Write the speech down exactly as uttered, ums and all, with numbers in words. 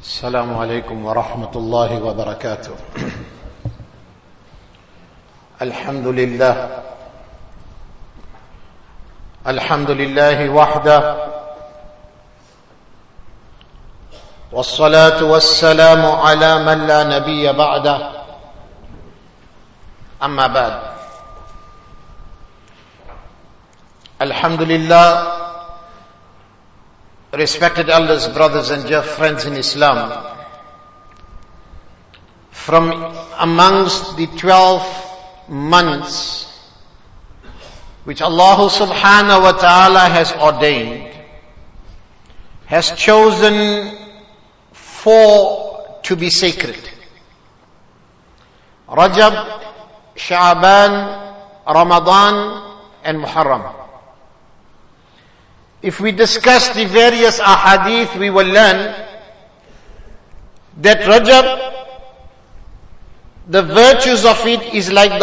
السلام عليكم ورحمة الله وبركاته. الحمد لله الحمد لله وحده والصلاة والسلام على من لا نبي بعده أما بعد. Alhamdulillah, respected elders, brothers and dear friends in Islam, from amongst the twelve months which Allah subhanahu wa ta'ala has ordained, has chosen four to be sacred: Rajab, Sha'ban, Ramadan and Muharram. If we discuss the various ahadith, we will learn that Rajab, the virtues of it is like